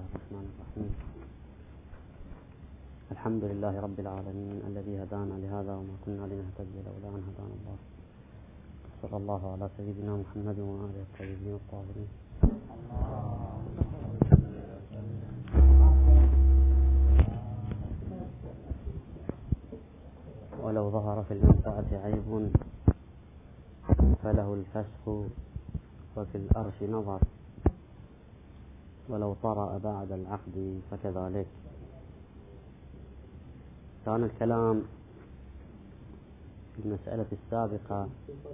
الله الرحمن الرحيم. الحمد لله رب العالمين الذي هدانا لهذا وما كنا لنهتدي لولا أن هدانا الله. صلى الله على سيدنا محمد وآله الطيبين الطاهرين. ولو ظهر في المنفعة عيب فله الفسخ وفي الأرش نظر، ولو طرأ بعد العقد فكذلك. كان الكلام في المسألة السابقة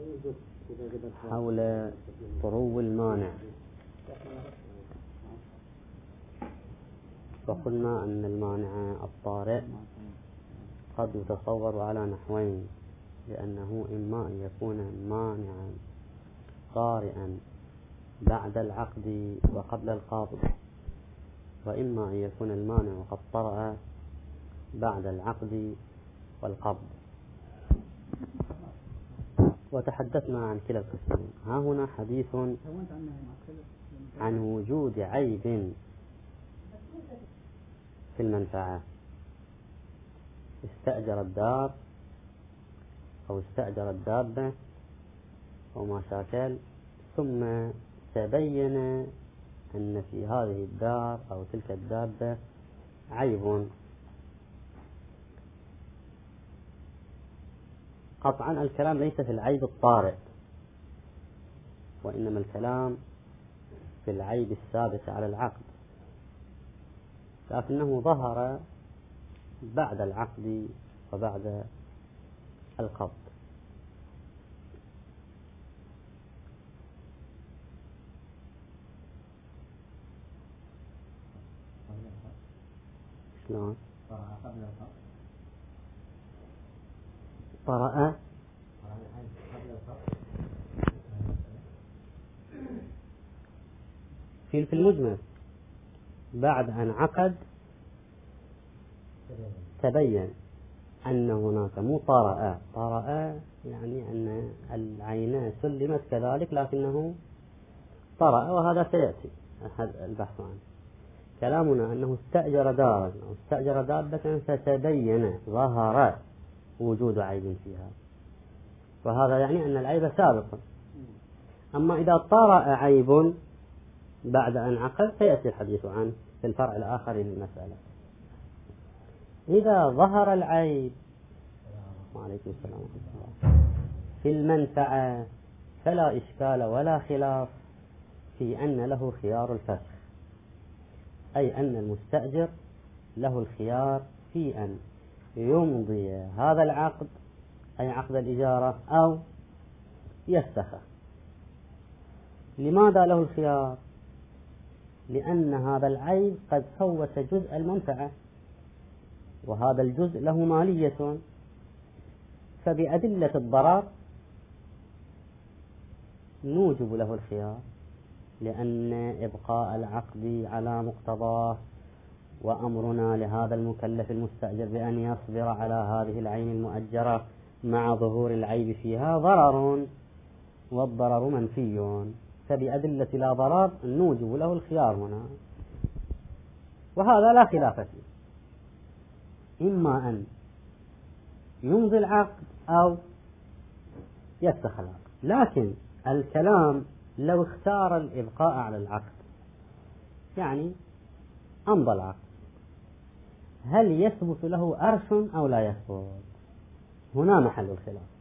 حول طرو المانع، وقلنا أن المانع الطارئ قد يتصور على نحوين، لأنه إما أن يكون مانعا طارئا بعد العقد وقبل القبض، وإما أن يكون المانع قد طرأ بعد العقد والقبض. وتحدثنا عن كلا القسمين. ها هنا حديث عن وجود عيب في المنفعة. استأجر الدار أو استأجر الدابة أو ما شاكل، ثم تبين أن في هذه الدار أو تلك الدابة عيب. قطعا الكلام ليس في العيب الطارئ، وإنما الكلام في العيب الثابت على العقد، لكنه ظهر بعد العقد وبعد القبض. شلون؟ طرأ في المجمل بعد أن عقد تبين أن هناك مو طرأ يعني أن العينة سلمت كذلك، لكنه طرأ، وهذا سيأتي البحث عنه. كلامنا أنه استأجر دارا أو استأجر دابة فتبين ظهر وجود عيب فيها، وهذا يعني أن العيب سابق. أما إذا طرأ عيب بعد أن عقد سيأتي الحديث عنه في الفرع الآخر للمسألة. إذا ظهر العيب وعليكم السلام ورحمة الله في المنفعة فلا إشكال ولا خلاف في أن له خيار الفسخ، أي أن المستأجر له الخيار في أن يمضي هذا العقد، أي عقد الإجارة، أو يفسخه. لماذا له الخيار؟ لأن هذا العيب قد فوت جزء المنفعة، وهذا الجزء له مالية، فبأدلة الضرر نوجب له الخيار، لأن إبقاء العقد على مقتضاه وأمرنا لهذا المكلف المستأجر بأن يصبر على هذه العين المؤجرة مع ظهور العيب فيها ضرر، والضرر منفي، فبأدلة لا ضرر نوجب له الخيار هنا، وهذا لا خلاف فيه. إما أن يمضي العقد أو يفسخ العقد، لكن الكلام لو اختار الإبقاء على العقد، يعني أمضى العقد، هل يثبت له أرش أو لا يثبت؟ هنا محل الخلاف.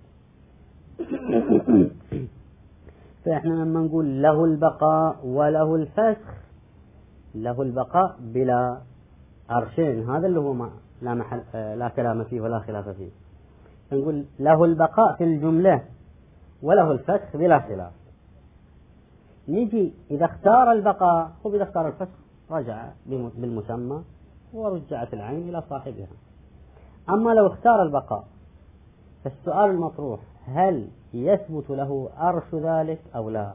فإحنا لما نقول له البقاء وله الفسخ، له البقاء بلا أرشين، هذا اللي هو لا كلام فيه ولا خلاف فيه. نقول له البقاء في الجملة وله الفسخ بلا خلاف. نيجي إذا اختار البقاء، هو إذا اختار الفسخ رجع بالمسمى ورجعت العين إلى صاحبها. أما لو اختار البقاء فالسؤال المطروح: هل يثبت له أرش ذلك أو لا؟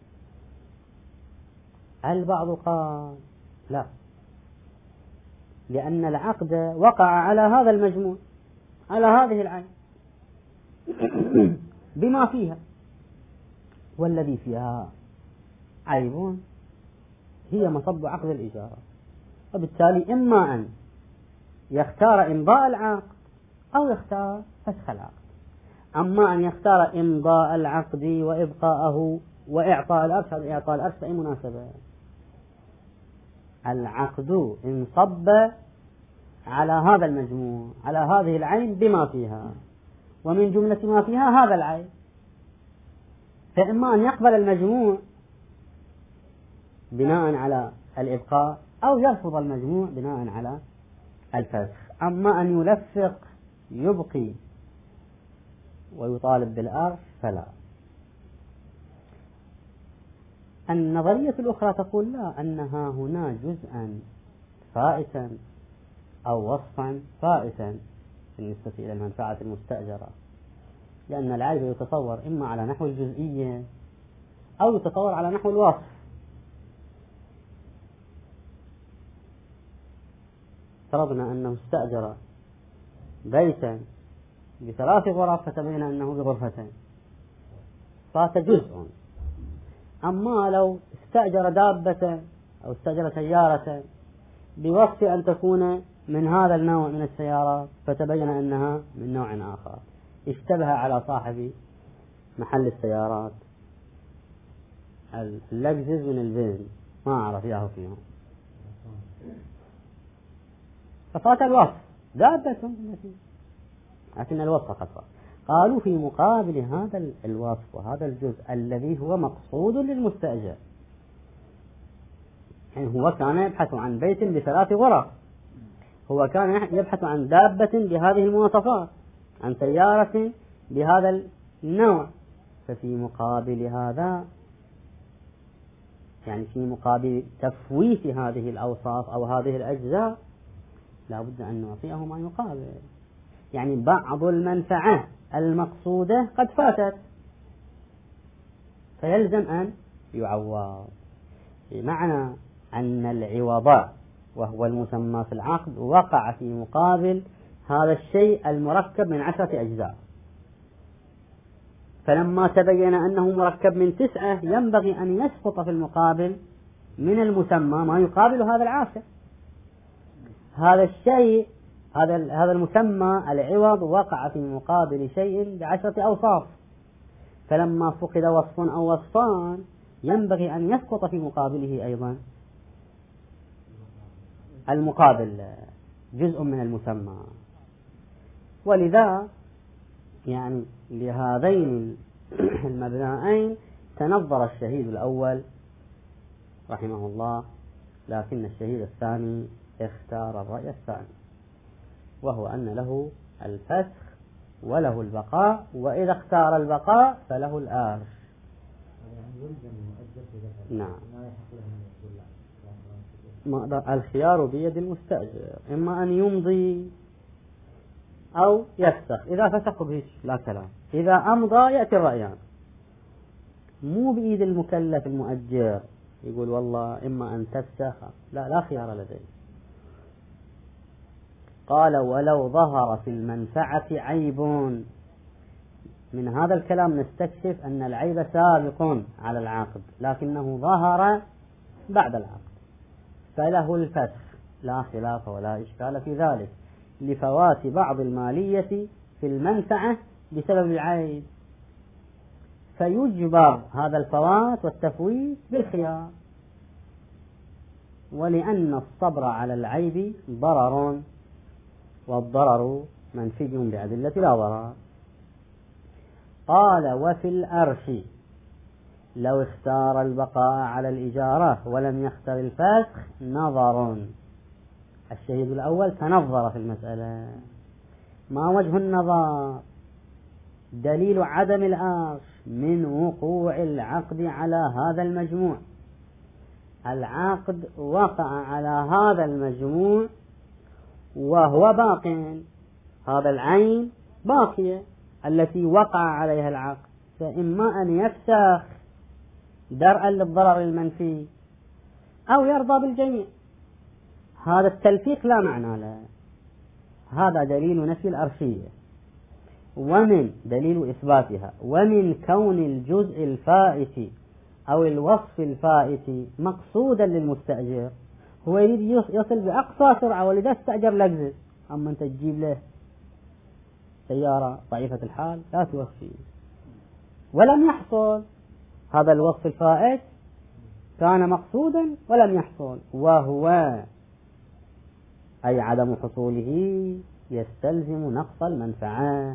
البعض قال لا، لأن العقد وقع على هذا المجموع، على هذه العين بما فيها، والذي فيها عيب هي مصب عقد الإجارة، وبالتالي إما أن يختار إمضاء العقد أو يختار فسخ العقد. أما أن يختار إمضاء العقد وإبقاءه وإعطاء الأرش، هذا إعطاء الأرش بأي مناسبة؟ العقد انصب على هذا المجموع، على هذه العين بما فيها، ومن جملة ما فيها هذا العين، فإما أن يقبل المجموع بناء على الإبقاء أو يرفض المجموع بناء على الفسخ. أما أن يلفق يبقي ويطالب بالأرش فلا. النظرية الأخرى تقول لا، أنها هنا جزءا فائتا أو وصفا فائتا بالنسبة إلى المنفعة المستأجرة، لأن العيب يتصور إما على نحو الجزئية أو يتصور على نحو الوصف. فرضنا أنه استأجر بيتا ب3 غرف فتبين أنه بغرفتين، فات جزء. أما لو استأجر دابة أو استأجر سيارة بوصف أن تكون من هذا النوع من السيارات فتبين أنها من نوع آخر، اشتبه على صاحب محل السيارات اللكزس من البنز، ما أعرف ياهو فيهم، ففات الوصف دابة لكن الوصف خطأ. قالوا في مقابل هذا الوصف وهذا الجزء الذي هو مقصود للمستأجر، يعني هو كان يبحث عن بيت ب3 غرف، هو كان يبحث عن دابة بهذه المواصفات، عن سيارة بهذا النوع، ففي مقابل هذا، يعني في مقابل تفويت هذه الأوصاف أو هذه الأجزاء، لا بد أن نعطيه ما يقابل. يعني بعض المنفعة المقصودة قد فاتت فيلزم أن يعوض، بمعنى أن العوض وهو المسمى في العقد وقع في مقابل هذا الشيء المركب من 10 أجزاء، فلما تبين أنه مركب من 9 ينبغي أن يسقط في المقابل من المسمى ما يقابل هذا العاشر. هذا الشيء هذا المسمى العوض وقع في مقابل شيء ب10 أوصاف، فلما فقد وصف أو وصفان ينبغي أن يسقط في مقابله أيضا المقابل جزء من المسمى. ولذا يعني لهذين المبنائين تنظر الشهيد الأول رحمه الله، لكن الشهيد الثاني اختار الرأي الثاني، وهو أن له الفسخ وله البقاء، وإذا اختار البقاء فله الآرش. نعم، الخيار بيد المستأجر، إما أن يمضي أو يفسخ. إذا فسخ به لا كلام، إذا أمضى يأتي الرأيان، مو بإيد المكلف المؤجر يقول والله إما أن تفسخ، لا خيار لديه. قال ولو ظهر في المنفعة عيب، من هذا الكلام نستكشف أن العيب سابق على العقد لكنه ظهر بعد العقد، فله الفسخ لا خلاف ولا إشكال في ذلك، لفوات بعض المالية في المنفعة بسبب العيب، فيجبر هذا الفوات والتفويت بالخيار، ولأن الصبر على العيب ضرر، والضرر منفي بأدلة لا ضرر. قال وفي الأرش لو اختار البقاء على الإجارة ولم يختر الفسخ نظر. الشهيد الأول تنظر في المسألة، ما وجه النظر؟ دليل عدم الأرش من وقوع العقد على هذا المجموع، العقد وقع على هذا المجموع وهو باق، هذا العين باقية التي وقع عليها العقد، فإما أن يفسخ درءا للضرر المنفي أو يرضى بالجميع. هذا التلفيق لا معنى له، هذا دليل نفي الأرشية، ومن دليل إثباتها، ومن كون الجزء الفائت أو الوصف الفائت مقصودا للمستأجر هو يريد يصل بأقصى سرعة، ولذا استأجر لكزس. أما أنت تجيب له سيارة ضعيفة الحال لا توفي. ولم يحصل هذا الوصف الفائت، كان مقصودا ولم يحصل، وهو أي عدم حصوله يستلزم نقص المنفعة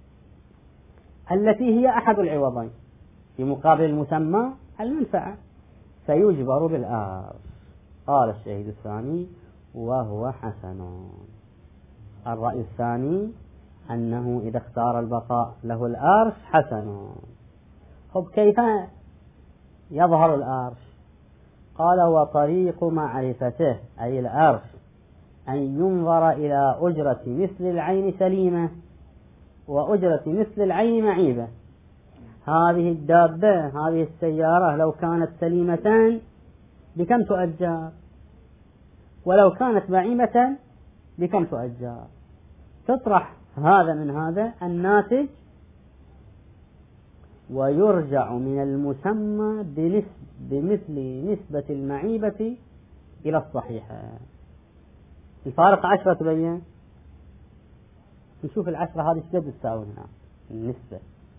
التي هي أحد العوضين في مقابل المسمى المنفعة، فيجبر بالآرش. قال الشهيد الثاني وهو حسن. الرأي الثاني أنه إذا اختار البقاء له الآرش حسن. خب كيف يظهر الآرش؟ قال وطريق معرفته أي الآرش أن ينظر إلى أجرة مثل العين سليمة وأجرة مثل العين معيبة. هذه الدابة هذه السيارة لو كانت سليمتان بكم تؤجر، ولو كانت معيبة بكم تؤجر. تطرح هذا من هذا الناتج، ويرجع من المسمى بمثل نسبة المعيبة إلى الصحيحة. الفارق 10 تبين. نشوف 10 هذه شقد تساوي هنا النسبة.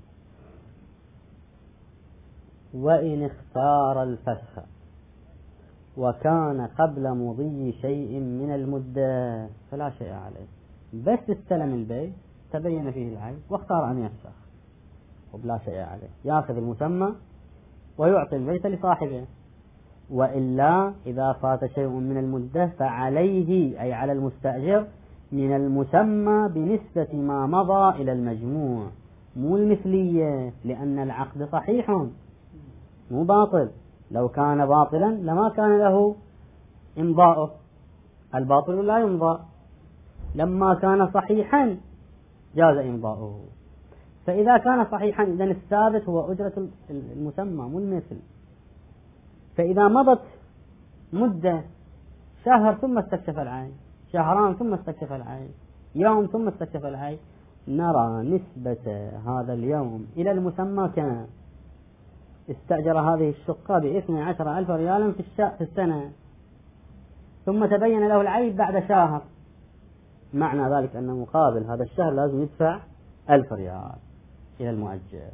وإن اختار الفسخ وكان قبل مضي شيء من المدة فلا شيء عليه. بس استلم البيت تبين فيه العيب واختار أن يفسخ وبلا شيء عليه، يأخذ المسمى ويعطي البيت لصاحبه. وإلا إذا فات شيء من المدة فعليه أي على المستأجر من المسمى بنسبة ما مضى إلى المجموع، مو المثلية، لأن العقد صحيح مو باطل. لو كان باطلا لما كان له إمضاؤه، الباطل لا يمضى. لما كان صحيحا جاز إمضاؤه. فإذا كان صحيحا إذن الثابت هو أجرة المسمى مو المثل. فإذا مضت مدة شهر ثم استكشف العين، شهران ثم استكشف العين، يوم ثم استكشف العين، نرى نسبة هذا اليوم إلى المسمى كان استأجر هذه الشقة ب12,000 ريالا في السنة، ثم تبين له العيب بعد شهر. معنى ذلك أن مقابل هذا الشهر لازم يدفع 1000 ريال إلى المؤجر.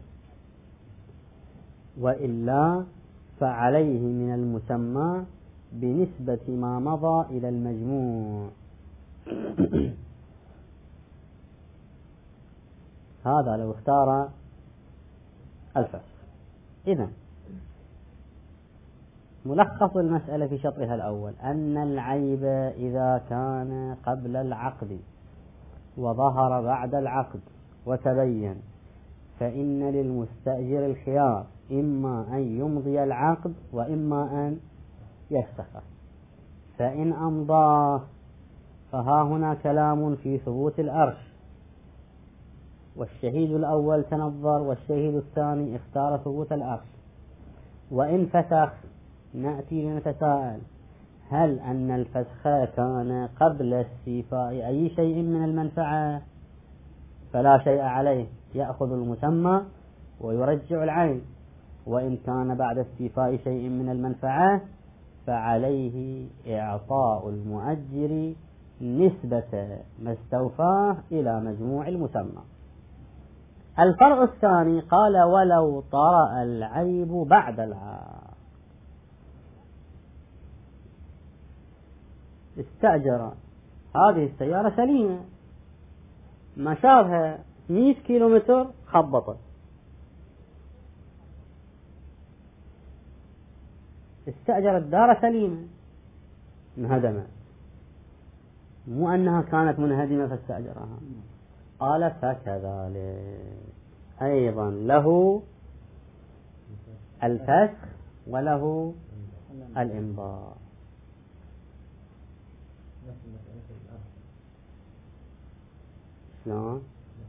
وإلا فعليه من المسمى بنسبة ما مضى إلى المجموع. هذا لو اختار الفسخ. إذن ملخص المسألة في شطرها الأول أن العيب إذا كان قبل العقد وظهر بعد العقد وتبين فإن للمستأجر الخيار، إما أن يمضي العقد وإما أن يفسخه. فإن أمضاه فها هنا كلام في ثبوت الأرش، والشهيد الأول تنظر والشهيد الثاني اختار ثبوت الأرش. وإن فسخ نأتي لنتساءل هل أن الفسخ كان قبل استيفاء أي شيء من المنفعة فلا شيء عليه، يأخذ المسمى ويرجع العين. وإن كان بعد استيفاء شيء من المنفعة فعليه إعطاء المؤجر نسبة ما استوفاه إلى مجموع المسمى. الفرق الثاني قال ولو طرأ العيب بعد العقد. استأجر هذه السيارة سليمة، مشاها 100 كيلومتر خبطت، استأجر الدار سليمة انهدمت، مو أنها كانت منهدمة فاستأجرها. قال فكذلك أيضا له الفسخ وله الإمضاء. شلون؟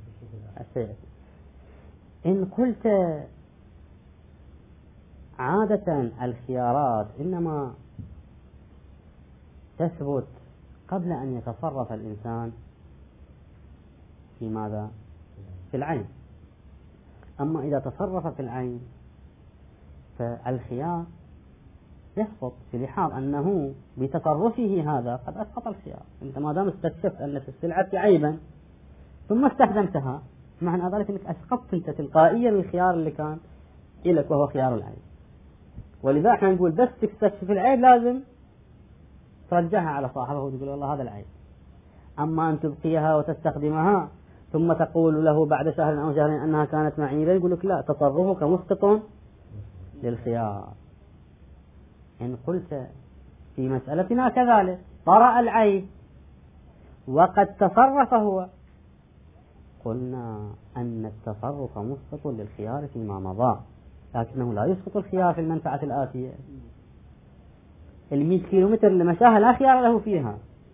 إن قلت عادة الخيارات إنما تثبت قبل أن يتصرف الإنسان في ماذا؟ في العين. أما إذا تصرف في العين فالخيار يسقط بلحاظ أنه بتصرفه هذا قد أسقط الخيار. أنت ما دام استكشفت أن في السلعة عيبا ثم استخدمتها، معنى ذلك أنك أسقطت أنت تلقائيا الخيار اللي كان لك وهو خيار العيب. ولذا احنا نقول بس تستكشف العيب لازم ترجعها على صاحبه وتقول والله هذا العيب. أما أن تبقيها وتستخدمها ثم تقول له بعد شهر أو شهرين أنها كانت معيبة، يقول لك لا، تصرفك مسقط للخيار. إن قلت في مسألتنا كذلك طرأ العيب وقد تصرف هو، قلنا أن التصرف مسقط للخيار فيما مضى، لكنه لا يسقط الخيار في المنفعة الآتية. 100 كيلومتر اللي مشاها لا خيار له فيها،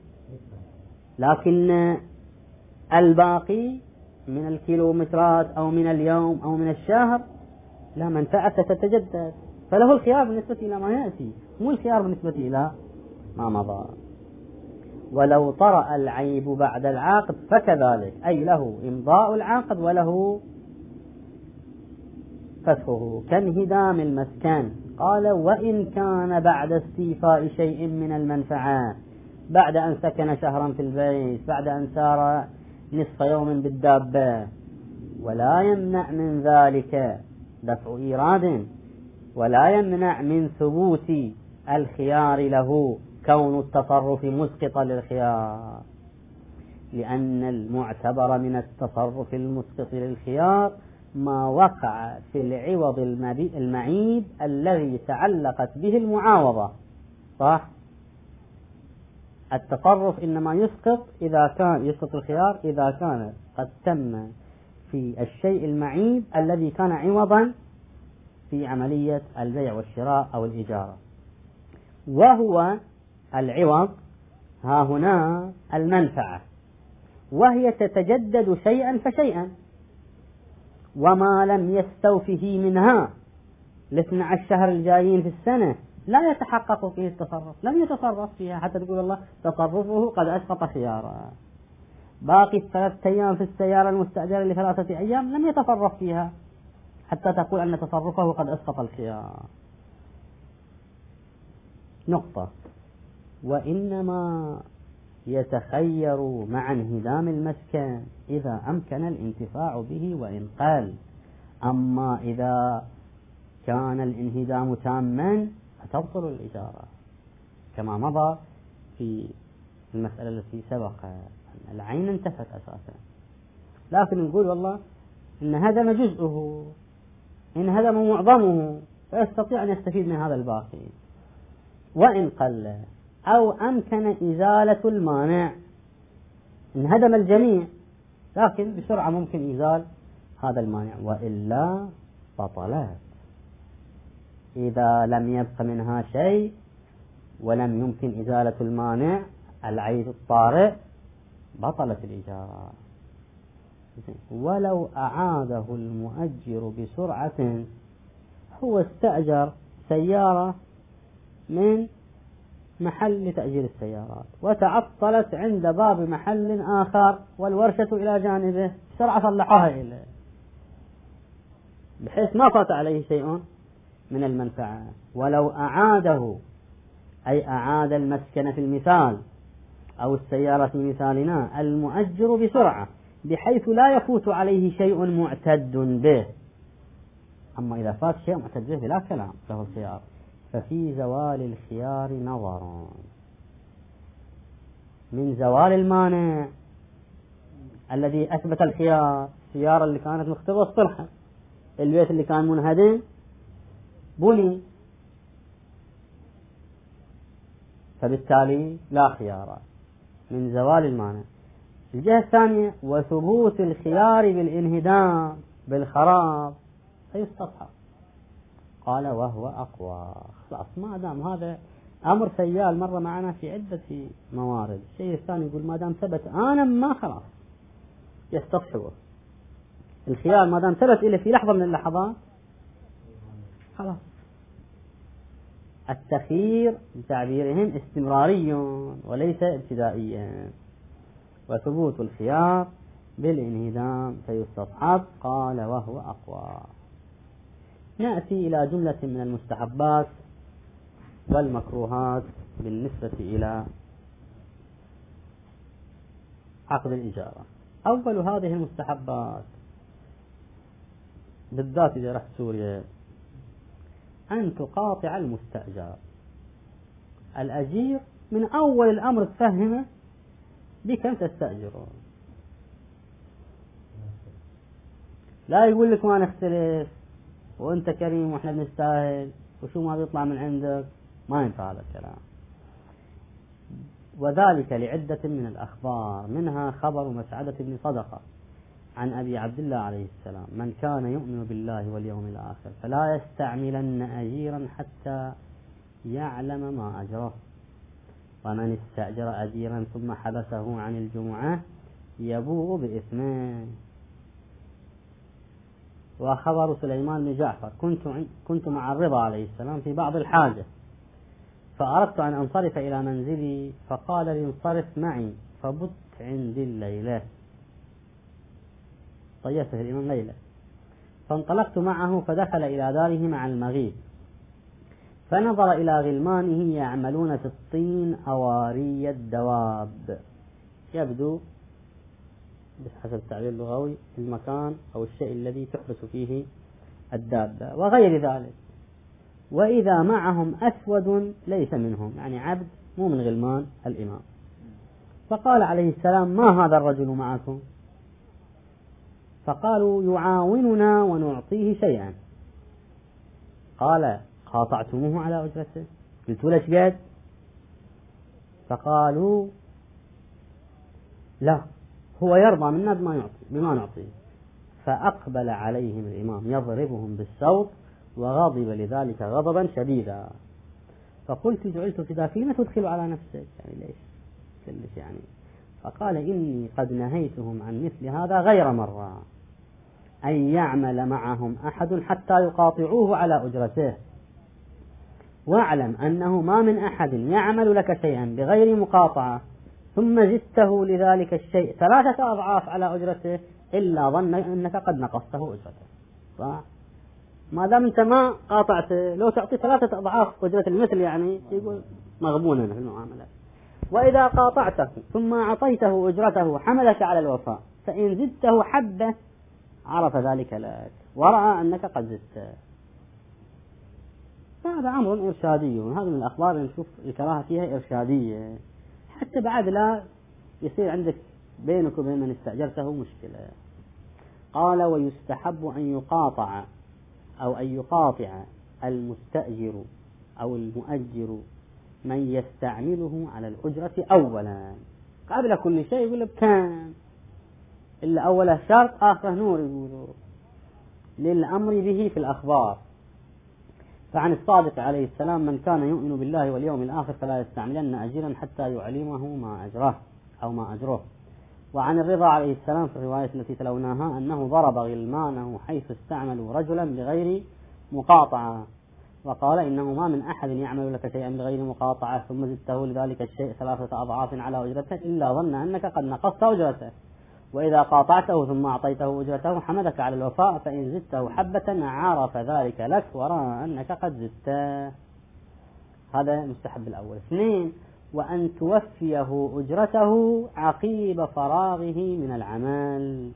لكن الباقي من الكيلومترات أو من اليوم أو من الشهر لا منفعة تتجدد، فله الخيار بالنسبة إلى ما يأتي، مو الخيار بالنسبة إلى ما مضى. ولو طرأ العيب بعد العقد فكذلك، أي له إمضاء العقد وله فسخه، كانهدام المسكن. قال وإن كان بعد استيفاء شيء من المنفعة، بعد أن سكن شهرا في البيت، بعد أن سار نصف يوم بالدابة، ولا يمنع من ذلك دفع إيراد، ولا يمنع من ثبوت الخيار له كون التصرف مسقطا للخيار، لأن المعتبر من التصرف المسقط للخيار ما وقع في العوض المعيب الذي تعلقت به المعاوضة. صح؟ التصرف إنما يسقط الخيار إذا كان قد تم في الشيء المعيب الذي كان عوضا في عملية البيع والشراء أو الإجارة، وهو العوض ها هنا المنفعة، وهي تتجدد شيئا فشيئا، وما لم يستوفه منها 12 شهر الجايين في السنة لا يتحقق فيه التصرف، لم يتصرف فيها حتى تقول الله تصرفه قد أسقط خيارا. باقي 3 أيام في السيارة المستأجرة ل3 أيام لم يتصرف فيها حتى تقول أن تصرفه قد أسقط الخيار. نقطة. وإنما يتخير مع انهدام المسكن إذا أمكن الانتفاع به وإن قل، أما إذا كان الانهدام تاما فتبطل الإجارة كما مضى في المسألة التي سبق، العين انتفت أساسا، لكن نقول والله إن هدم جزءه، إن هدم معظمه، فيستطيع أن يستفيد من هذا الباقي وإن قل، أو أمكن إزالة المانع، إن هدم الجميع لكن بسرعة ممكن إزال هذا المانع، وإلا بطلت. إذا لم يبق منها شيء ولم يمكن إزالة المانع العيب الطارئ بطلت الإجارة. ولو أعاده المؤجر بسرعة، هو استأجر سيارة من محل لتأجير السيارات وتعطلت عند باب محل آخر والورشة إلى جانبه، بسرعة صلحوها إليه بحيث ما فات عليه شيء من المنفعة. ولو أعاده أي أعاد المسكن في المثال أو السيارة في مثالنا المؤجر بسرعة بحيث لا يفوت عليه شيء معتد به. أما إذا فات شيء معتد به بلا كلام له الخيار. ففي زوال الخيار نظر، من زوال المانع الذي أثبت الخيار، السيارة اللي كانت مختبرة صلحة، البيت اللي كان منهدم بني، فبالتالي لا خيار، من زوال المانع. الجهة الثانية وثبوت الخيار بالانهدام بالخراب فيستصحب. قال وهو أقوى. خلاص ما دام هذا أمر سيال مر معنا في عدة موارد. الشيء الثاني يقول ما دام ثبت أنا ما خلاص يستصحبه الخيار، ما دام ثبت إلى في لحظة من اللحظات خلاص. التخيير بتعبيرهم استمراري وليس ابتدائيا. وثبوت الخيار بالانهدام فيستصحب. قال وهو أقوى. نأتي إلى جملة من المستحبات والمكروهات بالنسبة إلى عقد الإجارة. أول هذه المستحبات بالذات إذا رحت سوريا أن تقاطع المستأجر. الأجير من أول الأمر تفهمه بكم تستأجرون، لا يقول لك ما نختلف وأنت كريم وإحنا بنستاهل وشو ما بيطلع من عندك، ما ينفع هذا الكلام. وذلك لعدة من الأخبار، منها خبر مسعدة بن صدقة عن أبي عبد الله عليه السلام: من كان يؤمن بالله واليوم الآخر فلا يستعملن أجيرا حتى يعلم ما أجره، ومن استأجر أجيرا ثم حبسه عن الجمعة يبوء بإثمه. وخبر سليمان بن جعفر: كنت مع الرضا عليه السلام في بعض الحاجة فأردت أن أنصرف إلى منزلي فقال لي انصرف معي، فبت عندي الليلة، طيفه الإمام ليلة، فانطلقت معه فدخل إلى داره مع المغيب، فنظر إلى غلمانه يعملون في الطين أواري الدواب، يبدو بحسب التعبير اللغوي المكان أو الشيء الذي تحبس فيه الدابة وغير ذلك، وإذا معهم أسود ليس منهم، يعني عبد مو من غلمان الإمام. فقال عليه السلام: ما هذا الرجل معكم؟ فقالوا: يعاوننا ونعطيه شيئا. قال: قاطعتموه على أجرته؟ قلت ليش قد؟ فقالوا: لا، هو يرضى منا بما نعطيه. فأقبل عليهم الإمام يضربهم بالصوت وغضب لذلك غضبا شديدا. فقلت: جعلت فداك، لما تدخل على نفسك؟ يعني ليش كلش يعني؟ فقال: إني قد نهيتهم عن مثل هذا غير مرة، أن يعمل معهم أحد حتى يقاطعوه على أجرته، واعلم أنه ما من أحد يعمل لك شيئا بغير مقاطعة ثم زدته لذلك الشيء 3 أضعاف على أجرته إلا ظن أنك قد نقصته أجرته. ما دام أنت ما قاطعته، لو تعطي 3 أضعاف أجرة المثل يعني يقول مغبونا في المعاملة. وإذا قاطعته ثم أعطيته أجرته حملك على الوفاء، فإن زدته حبة عرف ذلك لك ورأى أنك قد زدته. هذا أمر إرشادي، وهذا من الأخبار اللي نشوف الكراهة فيها إرشادية، حتى بعد لا يصير عندك بينك وبين من استأجرته مشكلة. قال: ويستحب أن يقاطع أو أن يقاطع المستأجر أو المؤجر من يستعمله على الأجرة أولا، قبل كل شيء يقول بكام، إلا أوله شرط آخره نور، يقولوا للأمر به في الأخبار. فعن الصادق عليه السلام: من كان يؤمن بالله واليوم الآخر فلا يستعملن أجيرا حتى يعلمه ما أجره أو ما أجره. وعن الرضا عليه السلام في الرواية التي تلوناها أنه ضرب غلمانه حيث استعملوا رجلا بغير مقاطعة، وقال: إنه ما من أحد يعمل لك شيئا بغير مقاطعة ثم زدته لذلك الشيء 3 أضعاف على أجرته إلا ظن أنك قد نقصت أجرته، وإذا قاطعته ثم أعطيته أجرته حمدك على الوفاء، فإن زدته حبة عرف ذلك لك ورأى أنك قد زدته. هذا مستحب الأول. 2: وأن توفيه أجرته عقيب فراغه من العمل،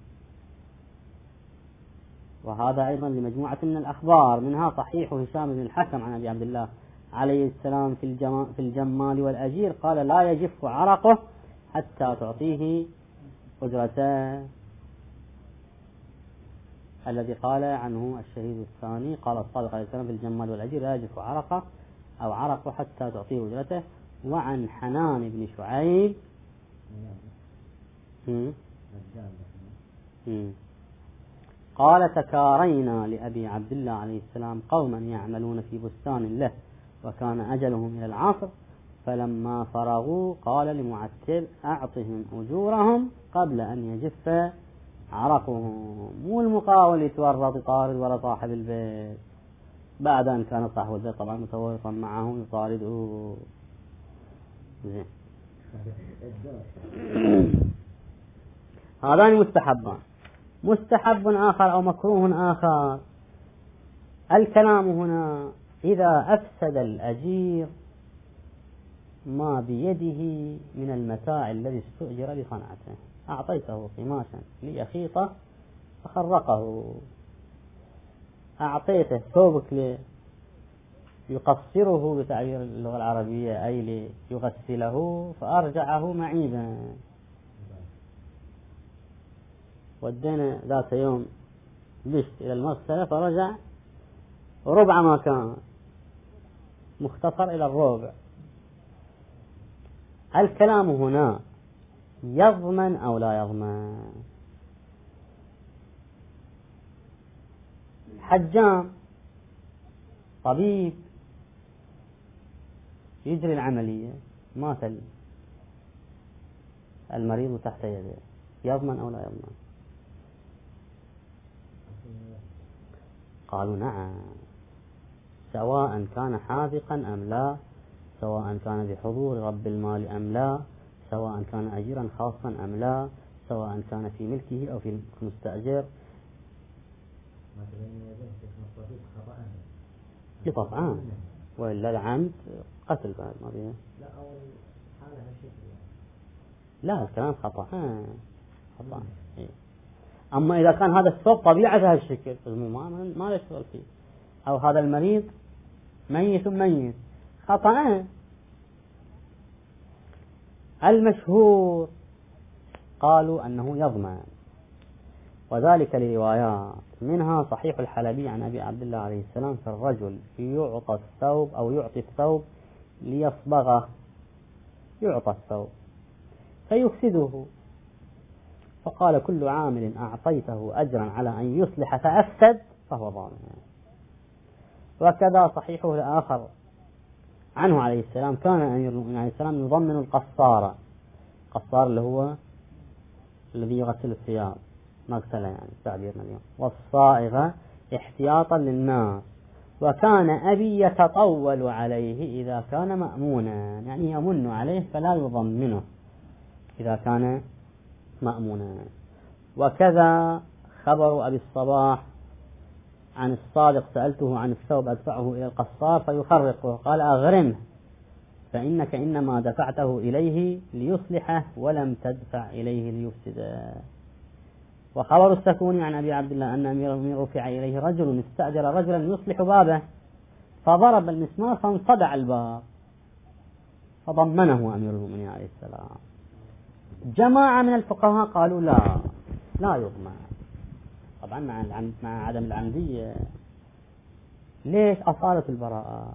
وهذا أيضا لمجموعة من الأخبار، منها صحيح هشام بن الحكم عن أبي عبد الله عليه السلام في الجمال والأجير قال: لا يجف عرقه حتى تعطيه أجرته، الذي قال عنه الشهيد الثاني قال الصادق عليه السلام في الجمال والأجير: لا يجف عرقه أو عرقه حتى تعطيه أجرته. وعن حنان بن شعيب قال: تكارينا لأبي عبد الله عليه السلام قوما يعملون في بستان له وكان أجلهم إلى العصر، فلما فرغوا قال لمعتل: أعطهم أجورهم قبل أن يجف عرقهم. مو المقاول يتورط يطارد ولا صاحب البيت، بعد أن كان صاحب البيت طبعا متورطا معه يطارده. زين. هذان مستحبان. مستحب آخر أو مكروه آخر، الكلام هنا إذا أفسد الأجير ما بيده من المتاع الذي استؤجر لصنعته، أعطيته قماشا ليخيطه فخرقه، أعطيته ثوبك ليقصره بتعبير اللغة العربية أي ليغسله فأرجعه معيبا. ودينا ذات يوم بشت إلى المغسلة فرجع ربع ما كان، مختصر إلى الربع. الكلام هنا يضمن أو لا يضمن؟ حجام طبيب يجري العملية مات المريض تحت يده، يضمن أو لا يضمن؟ قالوا نعم، سواء كان حاذقا أم لا، سواء كان بحضور رب المال أم لا، سواء كان أجيرا خاصا أم لا، سواء كان في ملكه أو في مستأجر. طبعا، وإلا العمد قتل بعد ما بيه. لا الكلام خطأ. خطأ. أما إذا كان هذا الثوب طبيعة هالشكل ما يشتغل فيه، أو هذا المريض ميت خطأ. المشهور قالوا أنه يضمن، وذلك لروايات، منها صحيح الحلبي عن أبي عبد الله عليه السلام في الرجل يعطى الثوب أو يعطي الثوب ليصبغه، يعطى الثوب فيفسده، فقال كل عامل أعطيته أجرا على أن يصلح فأفسد فهو ضامن. وكذا صحيحه الآخر عنه عليه السلام كان أمير المؤمنين عليه السلام يضمن القصار، القصار اللي هو الذي يغسل الثياب مغسلة يعني تعبيرنا اليوم، والصائغة احتياطا للناس. وكان أبي يتطول عليه إذا كان مأمونا، يعني يمن عليه فلا يضمنه إذا كان مأمونا. وكذا خبر أبي الصباح عن الصادق سألته عن الثوب أدفعه إلى القصار فيخرقه، قال أغرمه فإنك إنما دفعته إليه ليصلحه ولم تدفع إليه ليفسده. وخبر السكوني عن أبي عبد الله أن أمير المؤمنين رفع إليه رجل استأجر رجلا يصلح بابه فضرب المسمار فانصدع الباب فضمنه أمير المؤمنين عليه السلام. جماعة من الفقهاء قالوا لا يضمن، طبعا مع عدم العمدية. ليش؟ أصالة البراءة.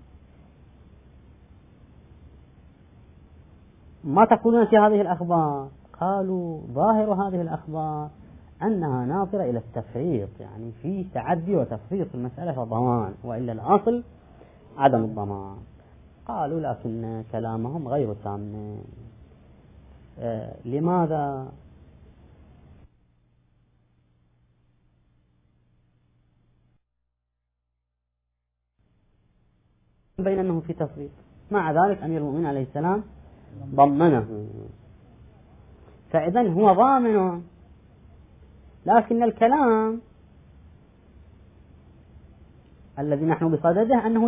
ما تقولون في هذه الأخبار؟ قالوا ظاهر هذه الأخبار أنها ناظرة إلى التفريط، يعني في تعدي وتفريط في المسألة فضمان، وإلا الأصل عدم الضمان. قالوا لكن كلامهم غير تام. لماذا؟ بين أنه في تفريط، مع ذلك أمير المؤمنين عليه السلام ضمنه، فإذن هو ضامن. لكن الكلام الذي نحن بصدده أنه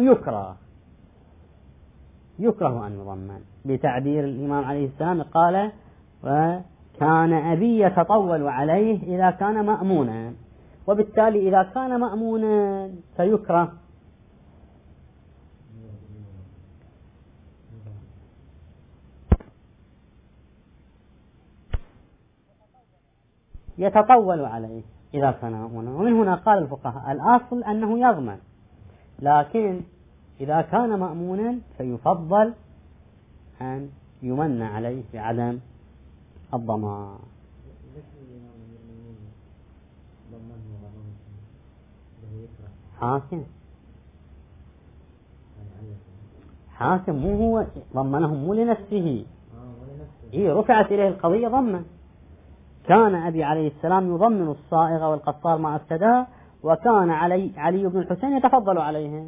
يكره أن يضمن، بتعبير الإمام عليه السلام قال وكان أبي يتطول عليه إذا كان مأمونا، وبالتالي إذا كان مأمونا فيكره. يتطول عليه إذا كان مأمونا. ومن هنا قال الفقهاء الأصل أنه يضمن، لكن إذا كان مأمونا فيفضل أن يمن عليه بعدم الضمان. حاكم مو هو ضمنهم، مو لنفسه، رفعت إليه القضية ضمن. كان أبي عليه السلام يضمن الصائغ والقصار مع السداء، وكان علي بن الحسين يتفضل عليه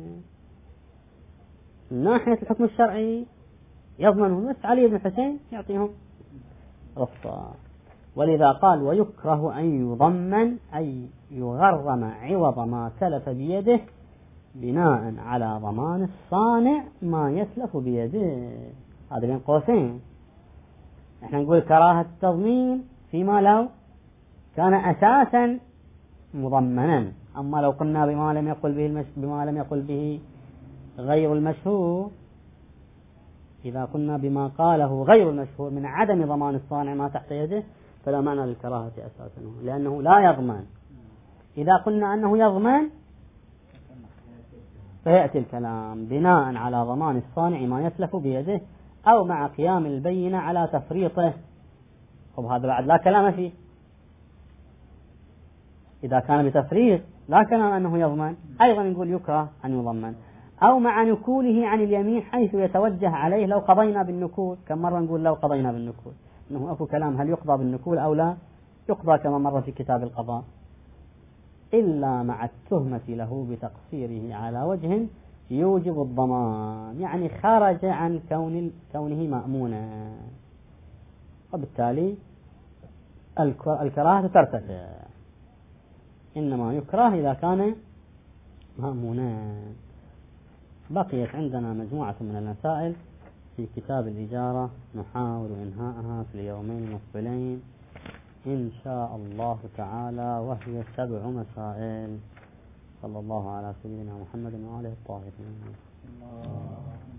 من ناحية الحكم الشرعي، يضمنه، بس علي بن الحسين يعطيهم رفضا. ولذا قال ويكره أن يضمن أي يغرم عوض ما تلف بيده بناء على ضمان الصانع ما يتلف بيده. هذا بين قوسين. احنا نقول كراهة التضمين فيما لو كان أساسا مضمنا. أما لو قلنا بما لم يقل به غير المشهور، إذا قلنا بما قاله غير المشهور من عدم ضمان الصانع ما تحت يده فلا معنى للكراهة أساسا، لأنه لا يضمن. إذا قلنا أنه يضمن فيأتي الكلام بناء على ضمان الصانع ما يتلف بيده أو مع قيام البينة على تفريطه. طب هذا بعد لا كلام فيه. إذا كان بتفريط لا كلام أنه يضمن، أيضا نقول يكره أن يضمن. أو مع نكوله عن اليمين حيث يتوجه عليه لو قضينا بالنكول. كم مرة نقول لو قضينا بالنكول، إنه أكو كلام هل يقضى بالنكول أو لا يقضى كما مر في كتاب القضاء، إلا مع التهمة له بتقصيره على وجه يوجب الضمان، يعني خرج عن كونه مأمونا، وبالتالي الكراهة ترتفع. إنما يكره إذا كان مأمونا. بقيت عندنا مجموعة من المسائل في كتاب الإجارة نحاول إنهاءها في اليومين المقبلين إن شاء الله تعالى، وهي 7 مسائل. صلى الله على سيدنا محمد وآله الطاهرين.